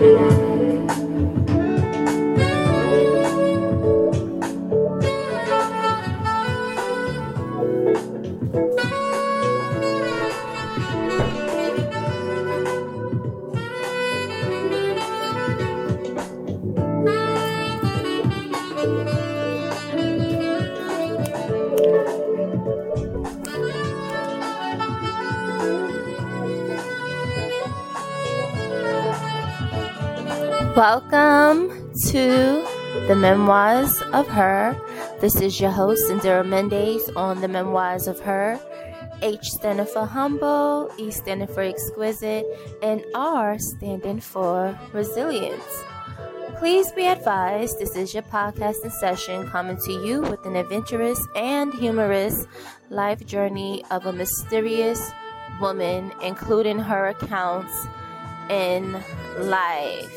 Welcome to the Memoirs of Her. This is your host, Indira Mendez, on the Memoirs of Her. H standing for humble, E standing for exquisite, and R standing for resilience. Please be advised, this is your podcasting session coming to you with an adventurous and humorous life journey of a mysterious woman, including her accounts in life.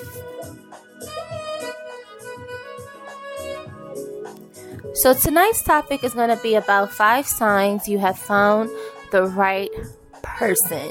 So tonight's topic is going to be about 5 signs you have found the right person.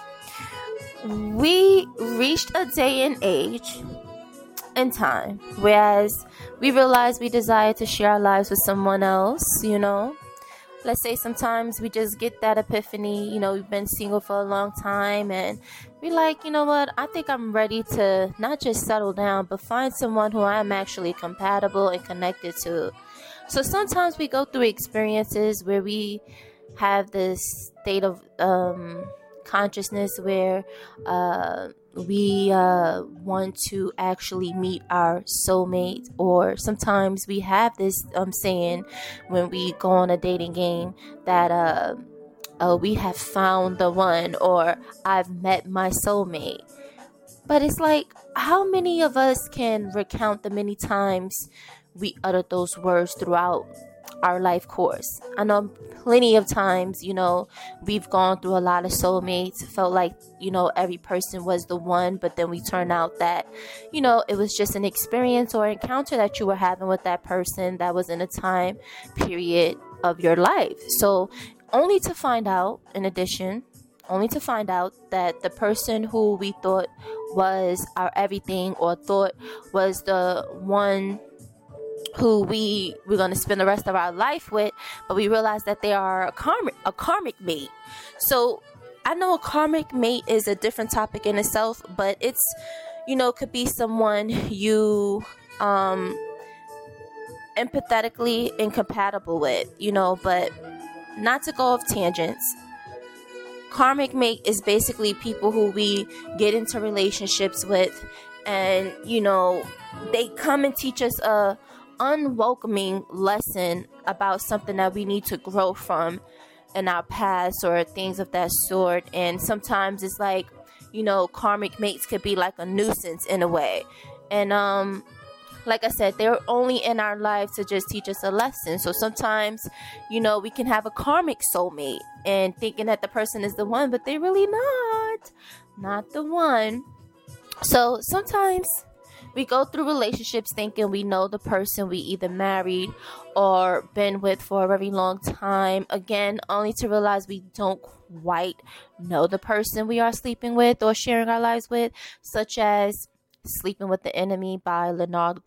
We reached a day and age in time, whereas we realize we desire to share our lives with someone else, Let's say sometimes we just get that epiphany, we've been single for a long time and we're like, you know what, I think I'm ready to not just settle down, but find someone who I'm actually compatible and connected to. So sometimes we go through experiences where we have this state of consciousness where we want to actually meet our soulmate, or sometimes we have this saying when we go on a dating game that we have found the one, or I've met my soulmate. But it's like, how many of us can recount the many times we uttered those words throughout our life course? I know plenty of times, we've gone through a lot of soulmates, felt like, every person was the one, but then we turn out that, it was just an experience or encounter that you were having with that person that was in a time period of your life. So only to find out that the person who we thought was our everything, or thought was the one who we were going to spend the rest of our life with, but we realize that they are a karmic mate. So I know a karmic mate is a different topic in itself, but it's, could be someone you empathetically incompatible with, but not to go off tangents. Karmic mate is basically people who we get into relationships with, and they come and teach us a unwelcoming lesson about something that we need to grow from in our past, or things of that sort. And sometimes it's like, karmic mates could be like a nuisance in a way. And like I said, they're only in our lives to just teach us a lesson. So sometimes, we can have a karmic soulmate and thinking that the person is the one, but they're really not the one. So sometimes we go through relationships thinking we know the person we either married or been with for a very long time. Again, only to realize we don't quite know the person we are sleeping with or sharing our lives with, such as Sleeping with the Enemy by Leonard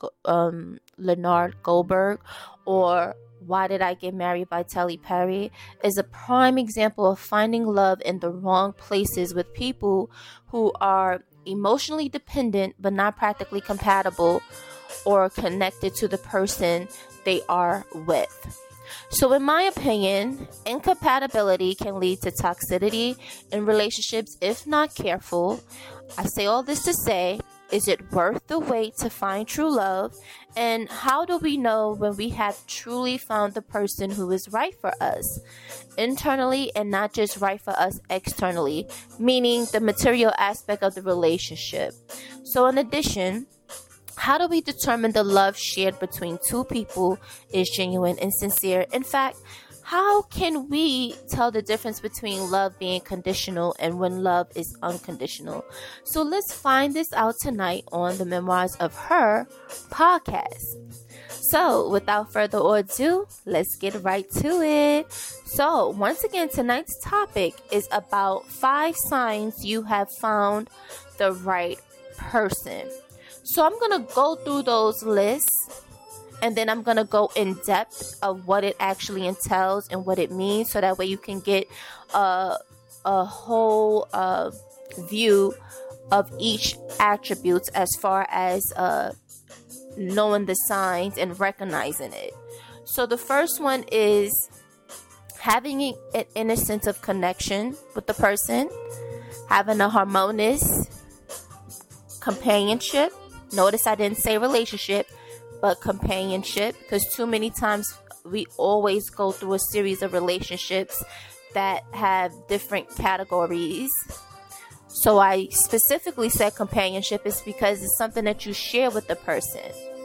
Goldberg, or Why Did I Get Married by Tyler Perry, is a prime example of finding love in the wrong places with people who are emotionally dependent but not practically compatible or connected to the person they are with. So in my opinion, incompatibility can lead to toxicity in relationships if not careful. I say all this to say, is it worth the wait to find true love? And how do we know when we have truly found the person who is right for us internally and not just right for us externally, meaning the material aspect of the relationship? So in addition, how do we determine the love shared between two people is genuine and sincere? In fact, how can we tell the difference between love being conditional and when love is unconditional? So let's find this out tonight on the Memoirs of Her podcast. So without further ado, let's get right to it. So once again, tonight's topic is about 5 signs you have found the right person. So I'm going to go through those lists, and then I'm going to go in depth of what it actually entails and what it means, so that way you can get a whole view of each attribute as far as knowing the signs and recognizing it. So the first one is having an inner sense of connection with the person, having a harmonious companionship. Notice I didn't say relationship, but companionship, because too many times we always go through a series of relationships that have different categories. So I specifically said companionship is because it's something that you share with the person.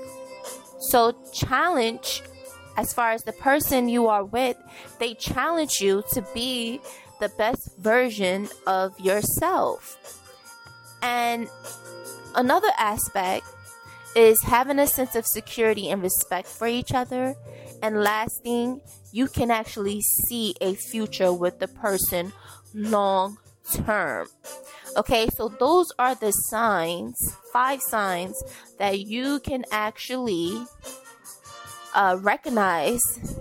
So challenge, as far as the person you are with, they challenge you to be the best version of yourself. And another aspect is having a sense of security and respect for each other. And last thing, you can actually see a future with the person long term. Okay, so those are the signs, 5 signs that you can actually recognize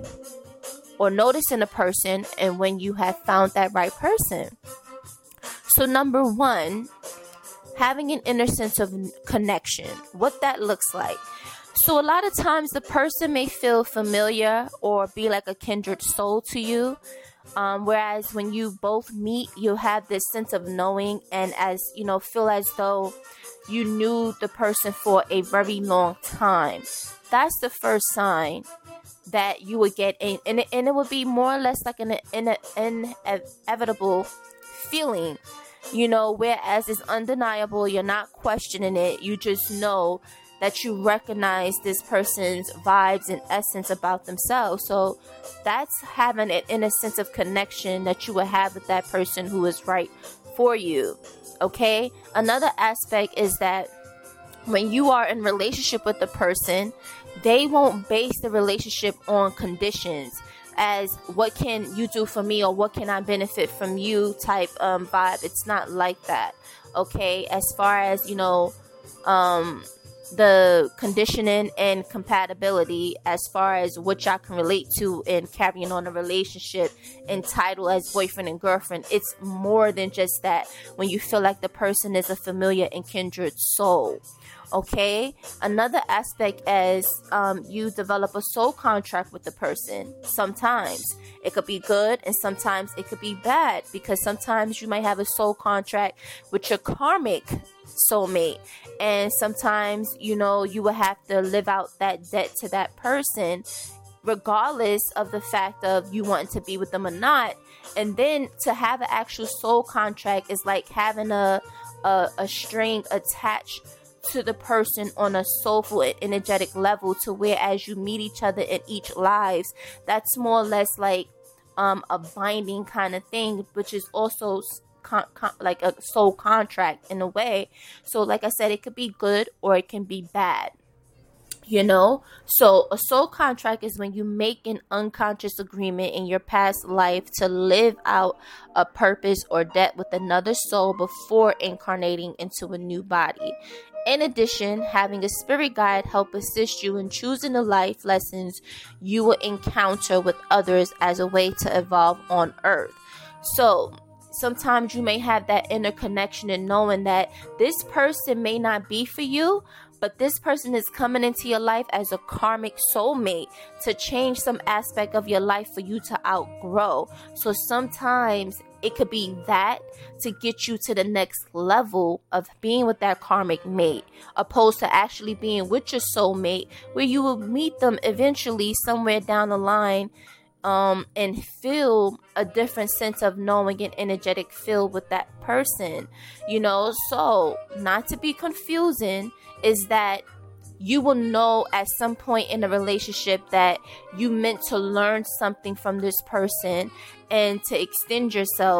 or notice in a person, and when you have found that right person. So number 1, having an inner sense of connection, what that looks like. So a lot of times the person may feel familiar or be like a kindred soul to you. Whereas when you both meet, you have this sense of knowing, and feel as though you knew the person for a very long time. That's the first sign that you would get, and it would be more or less like an inevitable feeling, whereas it's undeniable. You're not questioning it. You just know that you recognize this person's vibes and essence about themselves. So that's having an inner sense of connection that you will have with that person who is right for you. Okay. Another aspect is that when you are in relationship with the person, they won't base the relationship on conditions as what can you do for me or what can I benefit from you type vibe. It's not like that. Okay. As far as, the conditioning and compatibility as far as what y'all can relate to in carrying on a relationship entitled as boyfriend and girlfriend. It's more than just that when you feel like the person is a familiar and kindred soul. Okay. Another aspect is you develop a soul contract with the person. Sometimes it could be good and sometimes it could be bad, because sometimes you might have a soul contract with your karmic soulmate, and sometimes you will have to live out that debt to that person regardless of the fact of you wanting to be with them or not. And then to have an actual soul contract is like having a string attached to the person on a soulful and energetic level, to where as you meet each other in each lives, that's more or less like a binding kind of thing, which is also like a soul contract in a way. So like I said, it could be good or it can be bad, so a soul contract is when you make an unconscious agreement in your past life to live out a purpose or debt with another soul before incarnating into a new body. In addition, having a spirit guide help assist you in choosing the life lessons you will encounter with others as a way to evolve on earth. So sometimes you may have that inner connection and knowing that this person may not be for you, but this person is coming into your life as a karmic soulmate to change some aspect of your life for you to outgrow. So sometimes it could be that to get you to the next level of being with that karmic mate, opposed to actually being with your soulmate, where you will meet them eventually somewhere down the line, and feel a different sense of knowing and energetic feel with that person, so not to be confusing is that you will know at some point in a relationship that you meant to learn something from this person and to extend yourself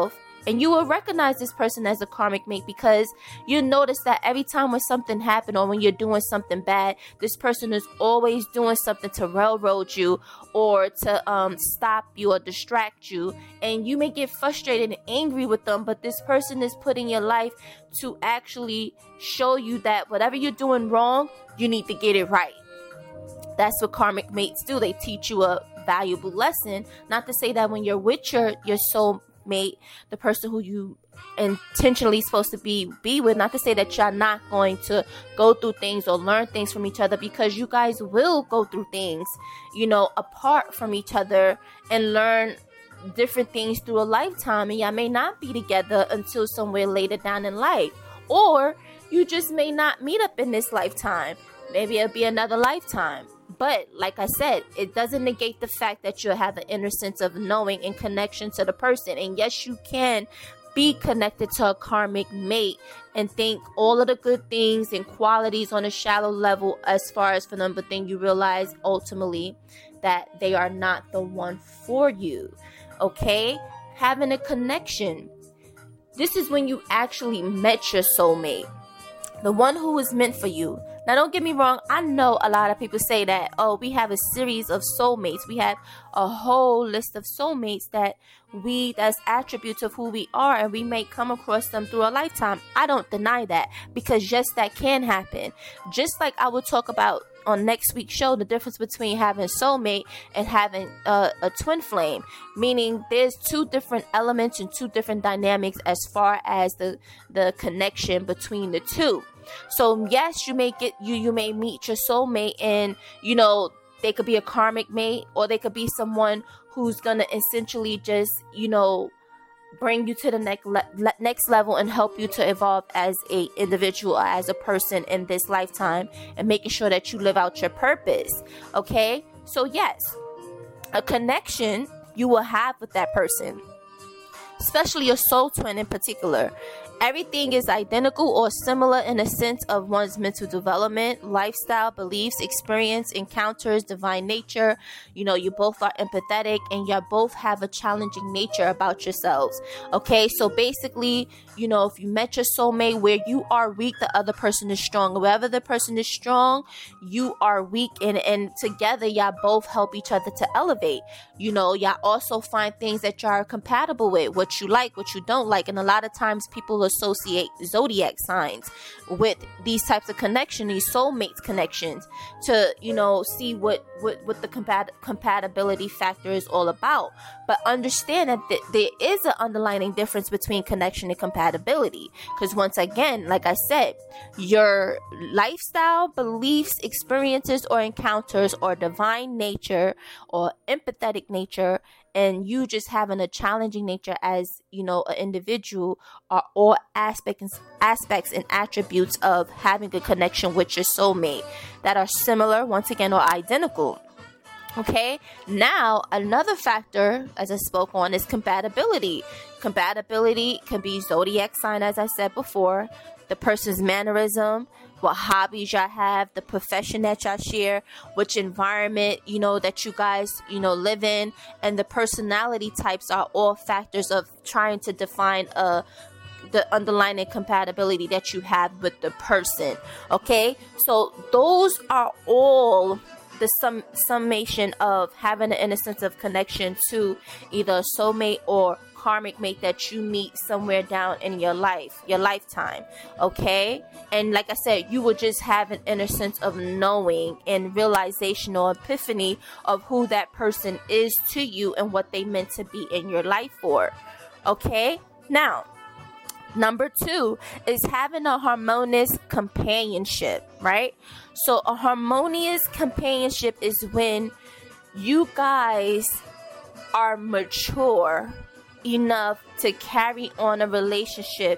And you will recognize this person as a karmic mate because you notice that every time when something happens or when you're doing something bad, this person is always doing something to railroad you or to stop you or distract you. And you may get frustrated and angry with them, but this person is put in your life to actually show you that whatever you're doing wrong, you need to get it right. That's what karmic mates do. They teach you a valuable lesson. Not to say that when you're with your soulmate, the person who you intentionally supposed to be with, not to say that you're not going to go through things or learn things from each other, because you guys will go through things, apart from each other and learn different things through a lifetime. And y'all may not be together until somewhere later down in life, or you just may not meet up in this lifetime. Maybe it'll be another lifetime. But like I said, it doesn't negate the fact that you'll have the inner sense of knowing and connection to the person. And yes, you can be connected to a karmic mate and think all of the good things and qualities on a shallow level as far as for them, but then you realize ultimately that they are not the one for you. Okay? Having a connection. This is when you actually met your soulmate, the one who was meant for you. Now, don't get me wrong. I know a lot of people say that, oh, we have a series of soulmates. We have a whole list of soulmates that's attributes of who we are, and we may come across them through a lifetime. I don't deny that, because yes, that can happen. Just like I will talk about on next week's show, the difference between having a soulmate and having a twin flame, meaning there's two different elements and two different dynamics as far as the connection between the two. So yes, you may meet your soulmate, and they could be a karmic mate, or they could be someone who's gonna essentially just bring you to the next level and help you to evolve as a individual or as a person in this lifetime, and making sure that you live out your purpose. Okay, so yes, a connection you will have with that person, especially your soul twin in particular. Everything is identical or similar in a sense of one's mental development, lifestyle, beliefs, experience, encounters, divine nature. You both are empathetic, and you both have a challenging nature about yourselves. Okay, so basically, if you met your soulmate, where you are weak, the other person is strong. Wherever the person is strong, you are weak, and together y'all both help each other to elevate. Y'all also find things that y'all are compatible with, what you like, what you don't like. And a lot of times people associate zodiac signs with these types of connections, these soulmates connections, to see what the compatibility factor is all about. But understand that there is an underlying difference between connection and compatibility, because once again, like I said, your lifestyle, beliefs, experiences, or encounters, or divine nature or empathetic nature, and you just having a challenging nature as an individual, are all aspects and attributes of having a connection with your soulmate that are similar, once again, or identical. Okay, now another factor, as I spoke on, is compatibility. Compatibility can be zodiac sign, as I said before, the person's mannerism, what hobbies y'all have, the profession that y'all share, which environment, that you guys, live in, and the personality types are all factors of trying to define the underlying compatibility that you have with the person. Okay, so those are all the summation of having an innocence of connection to either a soulmate or karmic mate that you meet somewhere down in your lifetime. Okay, and like I said, you will just have an inner sense of knowing and realization or epiphany of who that person is to you and what they meant to be in your life for. Okay, now number 2 is having a harmonious companionship, right? So a harmonious companionship is when you guys are mature enough to carry on a relationship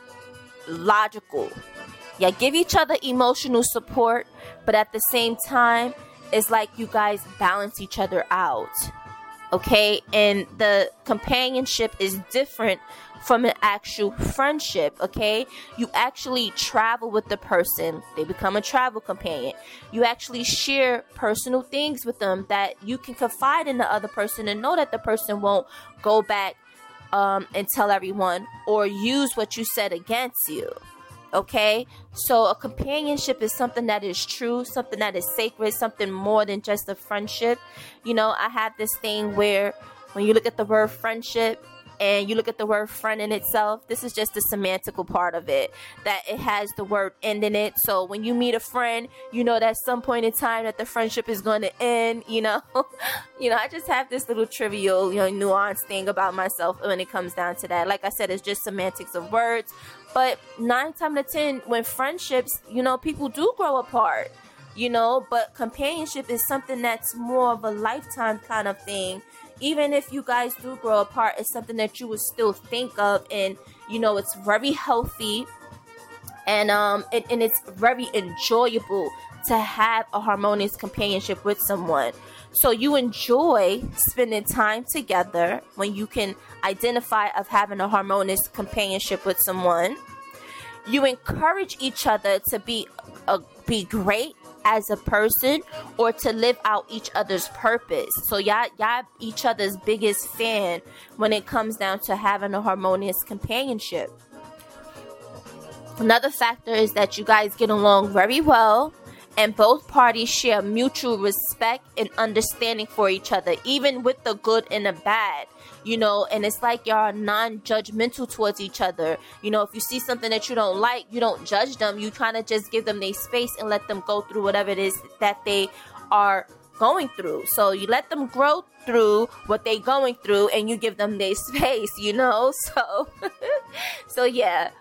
logical. Yeah, give each other emotional support, but at the same time, it's like you guys balance each other out. Okay, and the companionship is different from an actual friendship. Okay, you actually travel with the person, they become a travel companion. You actually share personal things with them that you can confide in the other person and know that the person won't go back and tell everyone, or use what you said against you. Okay, so a companionship is something that is true, something that is sacred, something more than just a friendship. I have this thing where when you look at the word friendship and you look at the word friend in itself, this is just the semantical part of it, that it has the word end in it. So when you meet a friend, that at some point in time that the friendship is going to end, I just have this little trivial, nuance thing about myself when it comes down to that. Like I said, it's just semantics of words. But 9 times out of 10, when friendships, people do grow apart, but companionship is something that's more of a lifetime kind of thing. Even if you guys do grow apart, it's something that you would still think of, and, it's very healthy, and it's very enjoyable to have a harmonious companionship with someone. So you enjoy spending time together when you can identify of having a harmonious companionship with someone. You encourage each other to be great as a person, or to live out each other's purpose. So y'all each other's biggest fan when it comes down to having a harmonious companionship. Another factor is that you guys get along very well, and both parties share mutual respect and understanding for each other, even with the good and the bad, and it's like y'all are non-judgmental towards each other. If you see something that you don't like, you don't judge them. You kind of just give them their space and let them go through whatever it is that they are going through. So you let them grow through what they're going through, and you give them their space, so yeah,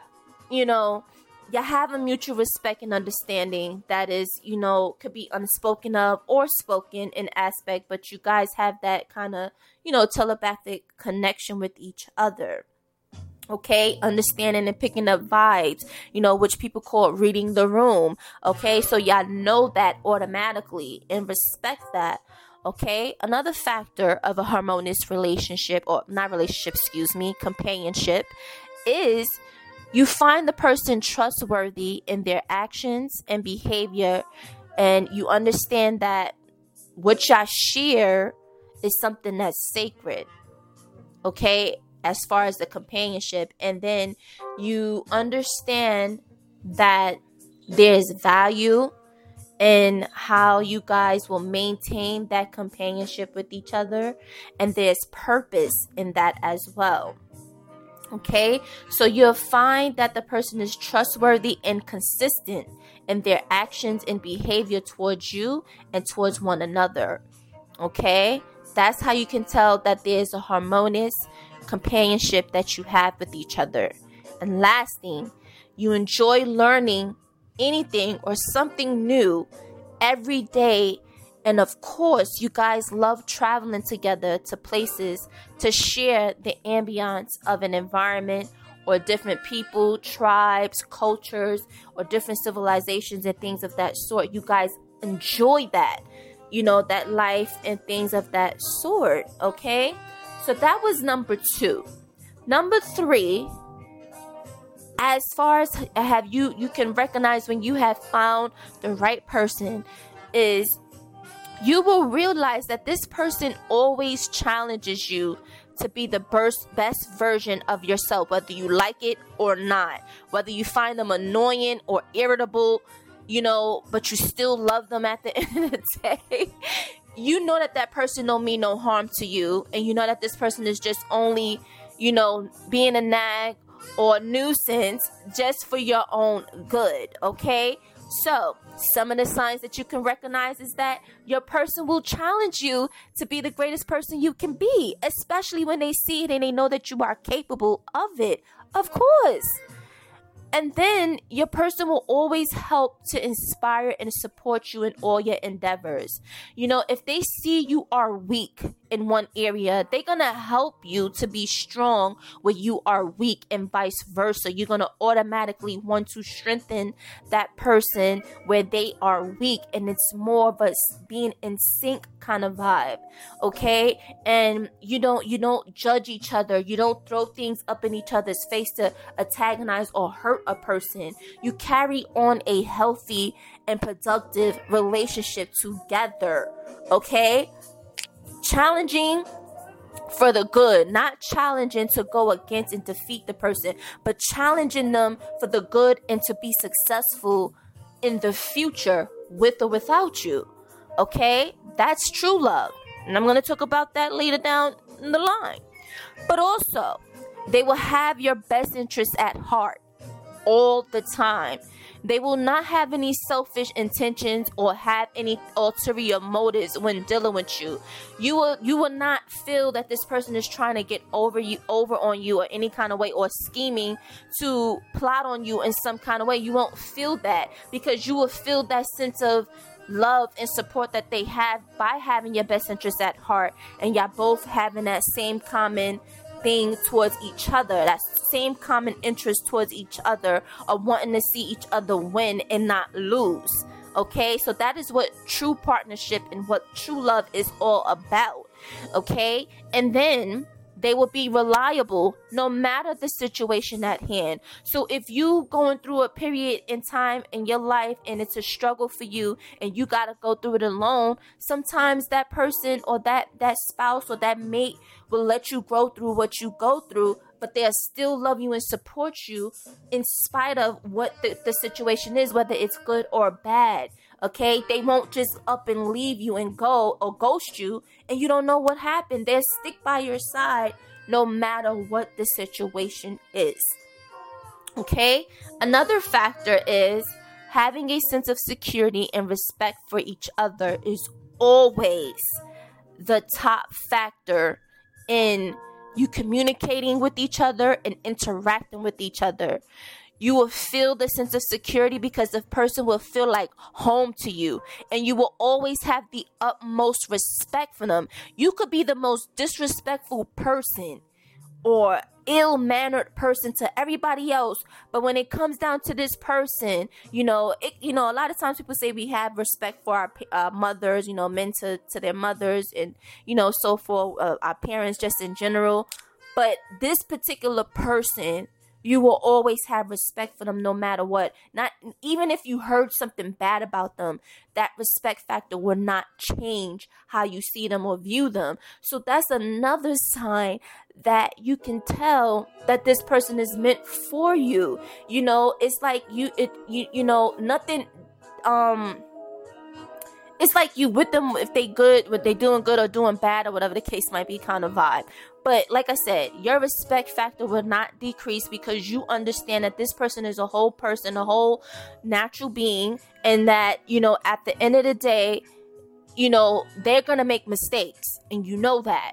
you have a mutual respect and understanding that is, could be unspoken of or spoken in aspect, but you guys have that kind of, telepathic connection with each other. Okay, understanding and picking up vibes, which people call reading the room. Okay, so y'all know that automatically and respect that. Okay, another factor of a harmonious relationship, or not relationship, companionship, is you find the person trustworthy in their actions and behavior, and you understand that what y'all share is something that's sacred, okay, as far as the companionship. And then you understand that there's value in how you guys will maintain that companionship with each other, and there's purpose in that as well. Okay, so you'll find that the person is trustworthy and consistent in their actions and behavior towards you and towards one another. Okay, that's how you can tell that there's a harmonious companionship that you have with each other. And last thing, you enjoy learning anything or something new every day. And of course, you guys love traveling together to places to share the ambiance of an environment, or different people, tribes, cultures, or different civilizations and things of that sort. You guys enjoy that, that life and things of that sort. Okay, so that was number 2. Number 3, as far as you can recognize when you have found the right person, is you will realize that this person always challenges you to be the best version of yourself, whether you like it or not, whether you find them annoying or irritable, but you still love them at the end of the day. That person don't mean no harm to you, and that this person is just only, being a nag or a nuisance just for your own good, okay? So, some of the signs that you can recognize is that your person will challenge you to be the greatest person you can be, especially when they see it and they know that you are capable of it, of course. And then your person will always help to inspire and support you in all your endeavors. If they see you are weak in one area, they're going to help you to be strong where you are weak, and vice versa. You're going to automatically want to strengthen that person where they are weak, and it's more of a being in sync kind of vibe, okay? And you don't judge each other. You don't throw things up in each other's face to antagonize or hurt a person. You carry on a healthy and productive relationship together, okay? Challenging for the good, not challenging to go against and defeat the person, but challenging them for the good and to be successful in the future with or without you. Okay? That's true love. And I'm going to talk about that later down in the line. But also, they will have your best interests at heart all the time. They will not have any selfish intentions or have any ulterior motives when dealing with you. You will not feel that this person is trying to get over on you or any kind of way, or scheming to plot on you in some kind of way. You won't feel that, because you will feel that sense of love and support that they have by having your best interests at heart, and y'all both having that same common thing towards each other, that same common interest towards each other, of wanting to see each other win and not lose. Okay, so that is what true partnership and what true love is all about. Okay, and then they will be reliable no matter the situation at hand. So if you going through a period in time in your life and it's a struggle for you and you got to go through it alone, sometimes that person or that spouse or that mate will let you grow through what you go through, but they'll still love you and support you in spite of what the situation is, whether it's good or bad. Okay, they won't just up and leave you and go or ghost you and you don't know what happened. They'll stick by your side no matter what the situation is. Okay, another factor is having a sense of security and respect for each other is always the top factor in you communicating with each other and interacting with each other. You will feel the sense of security because the person will feel like home to you, and you will always have the utmost respect for them. You could be the most disrespectful person or ill-mannered person to everybody else, but when it comes down to this person, a lot of times people say we have respect for our mothers, men to their mothers, and so for our parents just in general. But this particular person, you will always have respect for them no matter what. Not even if you heard something bad about them, that respect factor will not change how you see them or view them. So that's another sign that you can tell that this person is meant for you. It's like nothing. It's like you with them if they good, what they doing good or doing bad or whatever the case might be, kind of vibe. But like I said, your respect factor will not decrease because you understand that this person is a whole person, a whole natural being, and that, at the end of the day, they're going to make mistakes, and that,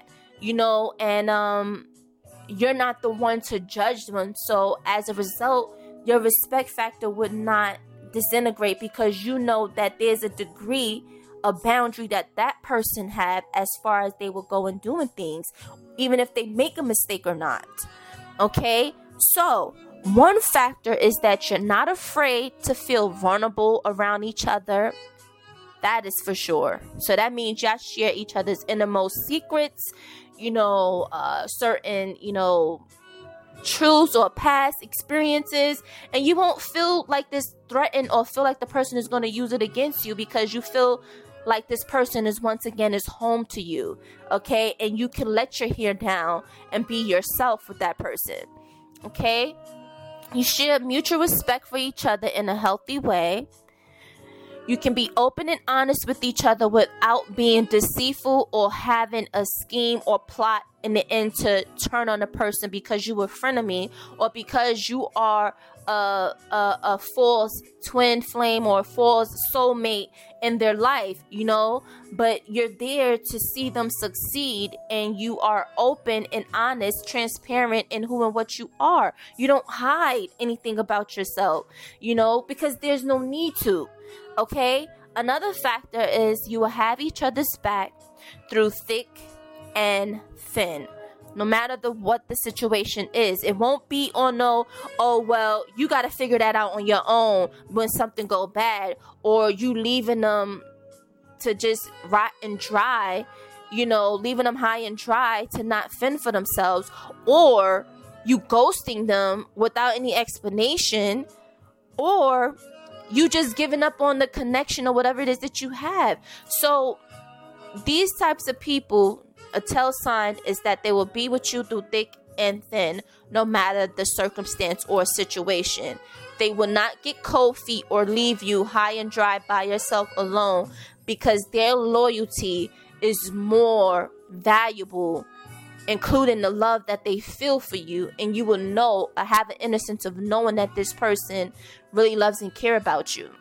and you're not the one to judge them. So as a result, your respect factor would not disintegrate because that there's a degree, a boundary that person have as far as they will go and doing things, even if they make a mistake or not. Okay, so one factor is that you're not afraid to feel vulnerable around each other. That is for sure. So that means y'all share each other's innermost secrets, certain, truths or past experiences, and you won't feel like this threatened or feel like the person is going to use it against you because you feel like this person is once again is home to you. Okay, and you can let your hair down and be yourself with that person. Okay, you share mutual respect for each other in a healthy way. You can be open and honest with each other without being deceitful or having a scheme or plot in the end to turn on a person because you were frenemy or because you are a false twin flame or a false soulmate in their life, but you're there to see them succeed, and you are open and honest, transparent in who and what you are. You don't hide anything about yourself, because there's no need to. Okay, another factor is you will have each other's back through thick and thin. No matter what the situation is, it won't be on you got to figure that out on your own when something go bad, or you leaving them to just rot and dry, leaving them high and dry to not fend for themselves, or you ghosting them without any explanation, or you just giving up on the connection or whatever it is that you have. So these types of people, A tell sign is that they will be with you through thick and thin, no matter the circumstance or situation. They will not get cold feet or leave you high and dry by yourself alone, because their loyalty is more valuable, including the love that they feel for you. And you will know, or have an innocence of knowing that this person really loves and care about you.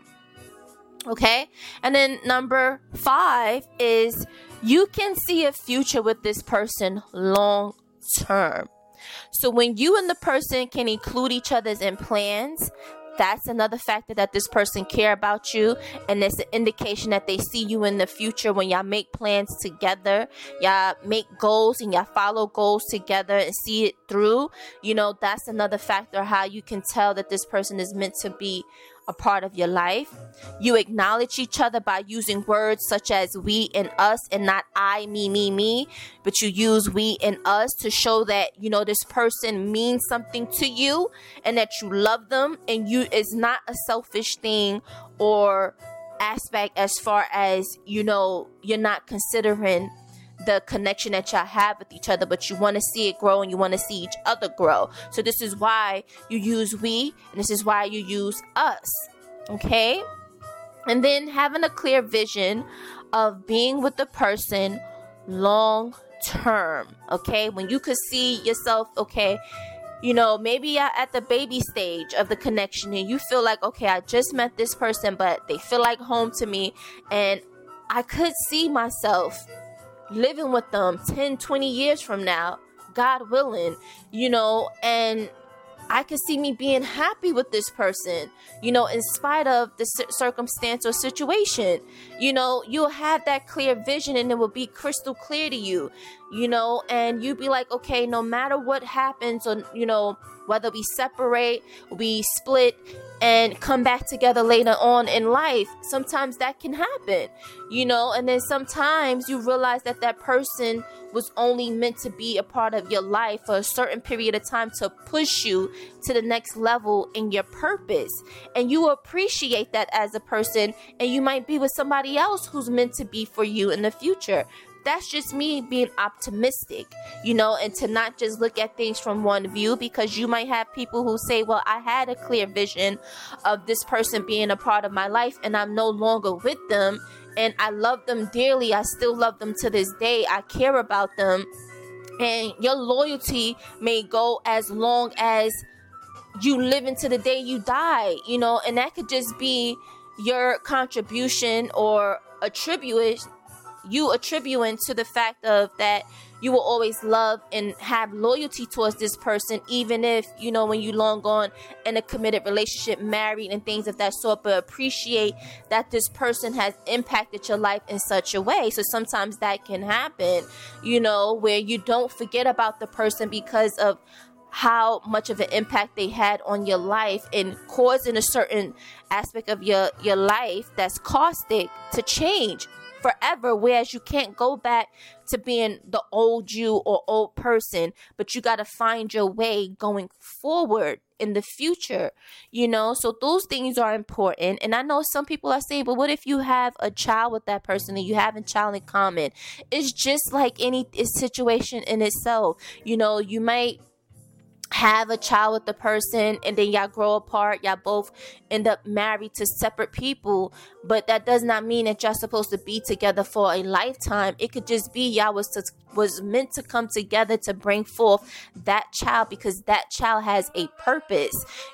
Okay? And then number 5 is you can see a future with this person long term. So when you and the person can include each other's in plans, that's another factor that this person care about you, and it's an indication that they see you in the future. When y'all make plans together, y'all make goals and y'all follow goals together and see it through, that's another factor how you can tell that this person is meant to be a part of your life. You acknowledge each other by using words such as we and us, and not I, me, but you use we and us to show that, this person means something to you and that you love them, and it's not a selfish thing or aspect as far as, you're not considering the connection that y'all have with each other, but you want to see it grow and you want to see each other grow. So this is why you use we, and this is why you use us. Okay? And then having a clear vision of being with the person long term. Okay? When you could see yourself, okay, maybe you're at the baby stage of the connection and you feel like, okay, I just met this person, but they feel like home to me, and I could see myself living with them 10, 20 years from now, God willing, and I could see me being happy with this person, in spite of the circumstance or situation. You'll have that clear vision and it will be crystal clear to you, and you'll be like, okay, no matter what happens, or, whether we separate, we split, and come back together later on in life, sometimes that can happen, and then sometimes you realize that that person was only meant to be a part of your life for a certain period of time to push you to the next level in your purpose, and you appreciate that as a person, and you might be with somebody else who's meant to be for you in the future. That's just me being optimistic, and to not just look at things from one view, because you might have people who say, well, I had a clear vision of this person being a part of my life and I'm no longer with them, and I love them dearly. I still love them to this day. I care about them. And your loyalty may go as long as you live into the day you die, and that could just be your contribution or attributing to the fact of that you will always love and have loyalty towards this person, even if, when you long gone in a committed relationship, married and things of that sort, but appreciate that this person has impacted your life in such a way. So sometimes that can happen, where you don't forget about the person because of how much of an impact they had on your life and causing a certain aspect of your life that's caustic to change forever, whereas you can't go back to being the old you or old person, but you got to find your way going forward in the future, so those things are important. And I know some people are saying, but what if you have a child with that person and you have a child in common? It's just like any situation in itself. You might have a child with the person and then y'all grow apart, y'all both end up married to separate people, but that does not mean that y'all supposed to be together for a lifetime. It could just be y'all was meant to come together to bring forth that child, because that child has a purpose,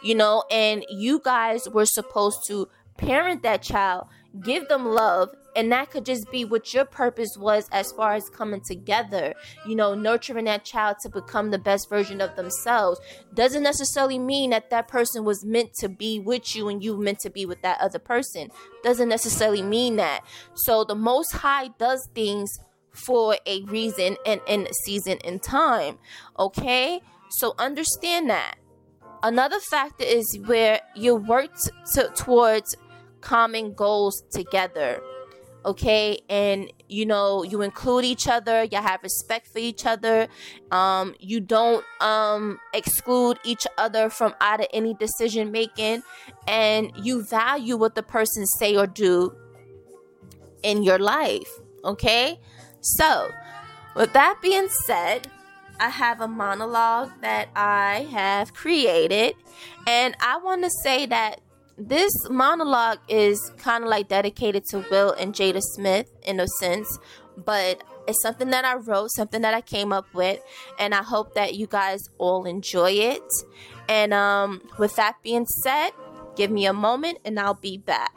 and you guys were supposed to parent that child, give them love, and that could just be what your purpose was as far as coming together, nurturing that child to become the best version of themselves. Doesn't necessarily mean that that person was meant to be with you and you meant to be with that other person. Doesn't necessarily mean that. So the Most High does things for a reason and in a season and time. Okay? So understand that. Another factor is where you work towards common goals together. Okay, and you include each other, you have respect for each other, you don't exclude each other from out of any decision making, and you value what the person say or do in your life. Okay, so With that being said, I have a monologue that I have created, and I want to say that this monologue is kind of like dedicated to Will and Jada Smith in a sense, but it's something that I wrote, something that I came up with, and I hope that you guys all enjoy it. And with that being said, give me a moment and I'll be back.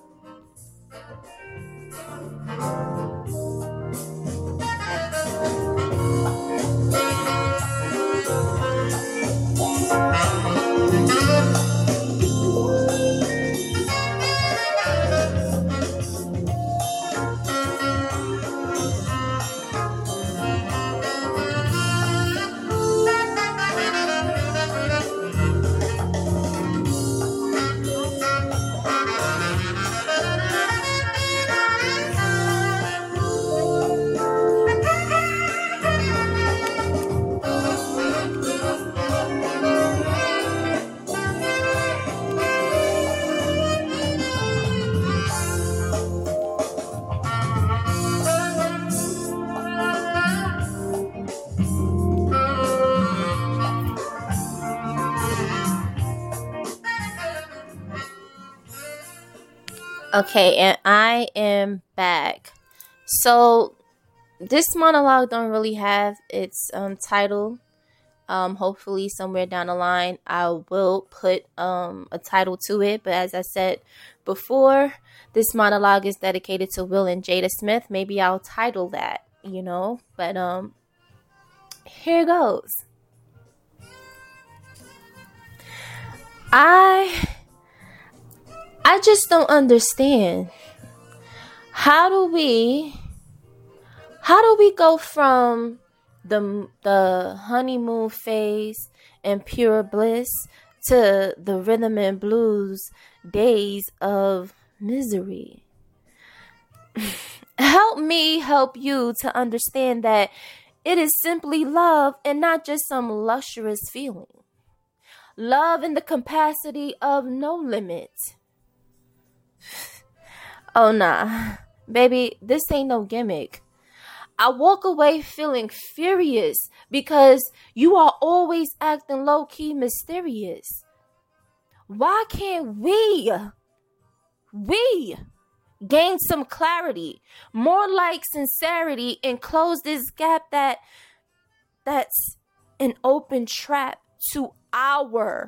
Okay, and I am back. So this monologue don't really have its title. Hopefully somewhere down the line I will put a title to it. But as I said before, this monologue is dedicated to Will and Jada Smith. Maybe I'll title that, But here goes. I just don't understand. How do we go from the honeymoon phase and pure bliss to the rhythm and blues days of misery? Help me help you to understand that it is simply love and not just some luxurious feeling. Love in the capacity of no limit. Oh nah, baby, this ain't no gimmick. I walk away feeling furious because you are always acting low-key mysterious. Why can't we gain some clarity, more like sincerity, and close this gap that's an open trap to our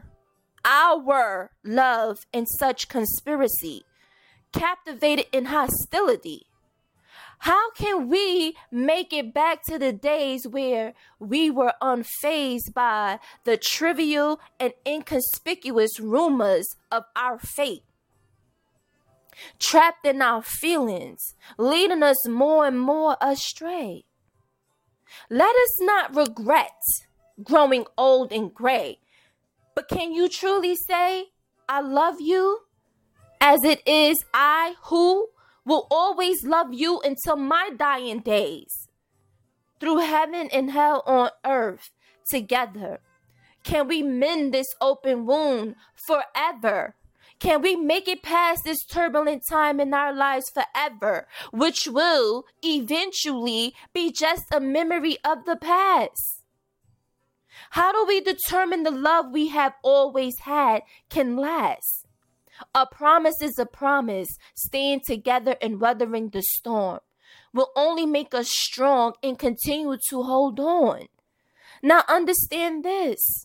love and such conspiracy, captivated in hostility? How can we make it back to the days where we were unfazed by the trivial and inconspicuous rumors of our fate? Trapped in our feelings, leading us more and more astray. Let us not regret growing old and gray, but can you truly say, I love you, as it is I who will always love you until my dying days? Through heaven and hell on earth together, can we mend this open wound forever? Can we make it past this turbulent time in our lives forever, which will eventually be just a memory of the past? How do we determine the love we have always had can last? A promise is a promise. Staying together and weathering the storm will only make us strong and continue to hold on. Now understand this.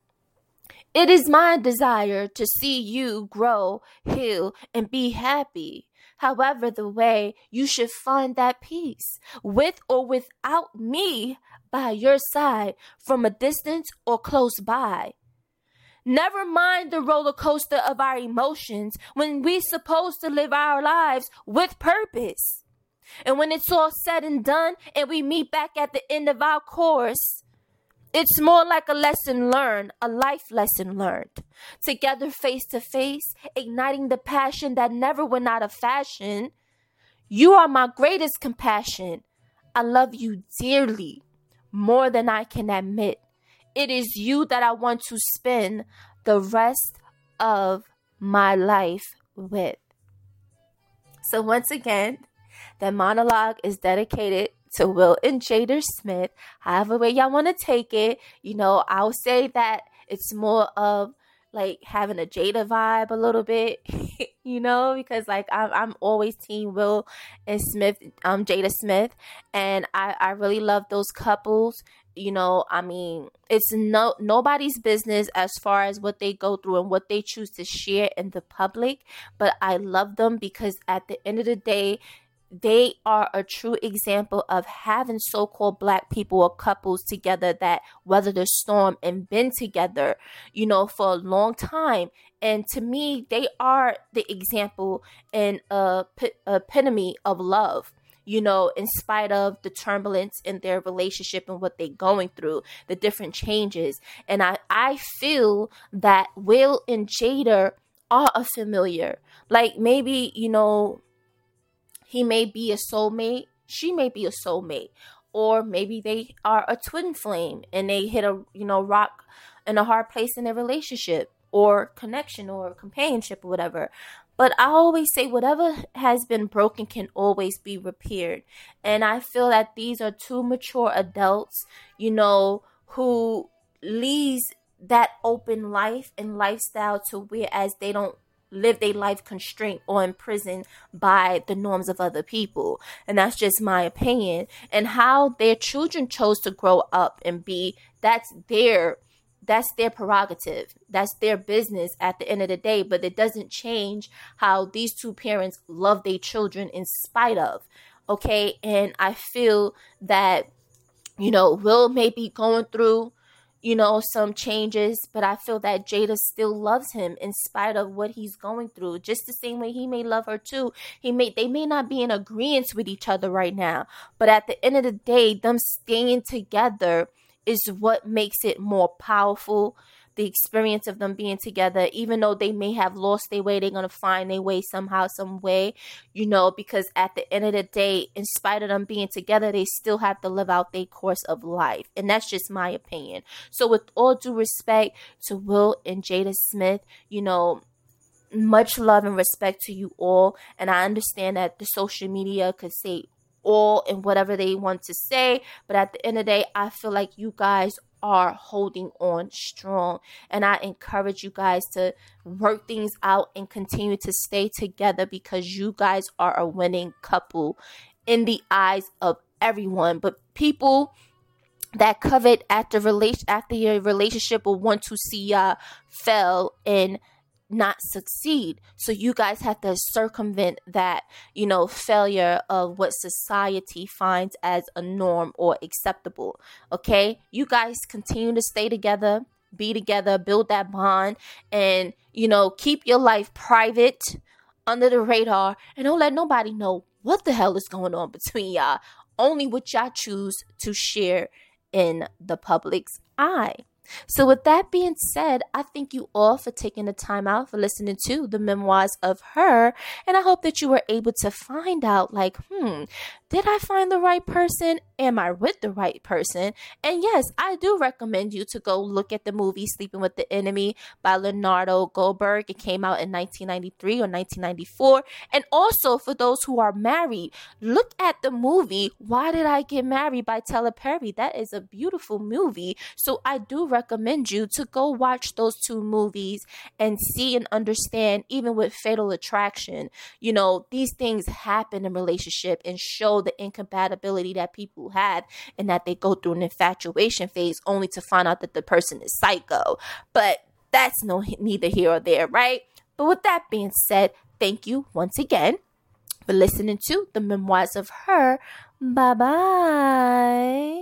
It is my desire to see you grow, heal, and be happy. However, the way you should find that peace, with or without me by your side, from a distance or close by. Never mind the roller coaster of our emotions when we're supposed to live our lives with purpose. And when it's all said and done and we meet back at the end of our course, it's more like a lesson learned, a life lesson learned. Together face to face, igniting the passion that never went out of fashion. You are my greatest compassion. I love you dearly, more than I can admit. It is you that I want to spend the rest of my life with. So once again, that monologue is dedicated to Will and Jada Smith. However way y'all want to take it. I'll say that it's more of like having a Jada vibe a little bit, because like I'm always team Will and Smith, Jada Smith, and I really love those couples. It's nobody's business as far as what they go through and what they choose to share in the public, but I love them because at the end of the day, they are a true example of having so-called Black people or couples together that weather the storm and been together, for a long time. And to me, they are the example and epitome of love. In spite of the turbulence in their relationship and what they're going through, the different changes. And I feel that Will and Jada are a familiar. Like maybe, he may be a soulmate. She may be a soulmate. Or maybe they are a twin flame and they hit a, rock in a hard place in their relationship or connection or companionship or whatever. But I always say whatever has been broken can always be repaired. And I feel that these are two mature adults, who leads that open life and lifestyle to whereas they don't live their life constrained or imprisoned by the norms of other people. And that's just my opinion. And how their children chose to grow up and be, that's their prerogative. That's their business at the end of the day. But it doesn't change how these two parents love their children in spite of. Okay. And I feel that, Will may be going through, some changes, but I feel that Jada still loves him in spite of what he's going through. Just the same way he may love her too. They may not be in agreement with each other right now, but at the end of the day, them staying together is what makes it more powerful. The experience of them being together, even though they may have lost their way, they're going to find their way somehow, some way, because at the end of the day, in spite of them being together, they still have to live out their course of life. And that's just my opinion. So with all due respect to Will and Jada Smith, much love and respect to you all. And I understand that the social media could say all and whatever they want to say, but at the end of the day, I feel like you guys are holding on strong, and I encourage you guys to work things out and continue to stay together because you guys are a winning couple in the eyes of everyone. But people that covet after your relationship will want to see y'all fail and not succeed. So you guys have to circumvent that, failure of what society finds as a norm or acceptable. Okay? You guys continue to stay together, be together, build that bond, and, keep your life private, under the radar, and don't let nobody know what the hell is going on between y'all. Only what y'all choose to share in the public's eye. So with that being said, I thank you all for taking the time out for listening to the memoirs of her. And I hope that you were able to find out did I find the right person? Am I with the right person? And yes, I do recommend you to go look at the movie Sleeping with the Enemy by Leonardo Goldberg. It came out in 1993 or 1994. And also for those who are married, look at the movie Why Did I Get Married by Tyler Perry. That is a beautiful movie. So I do recommend you to go watch those two movies and see and understand, even with Fatal Attraction, these things happen in relationship and show the incompatibility that people have and that they go through an infatuation phase only to find out that the person is psycho. But that's neither here or there, right? But with that being said, thank you once again for listening to the memoirs of her. Bye-bye.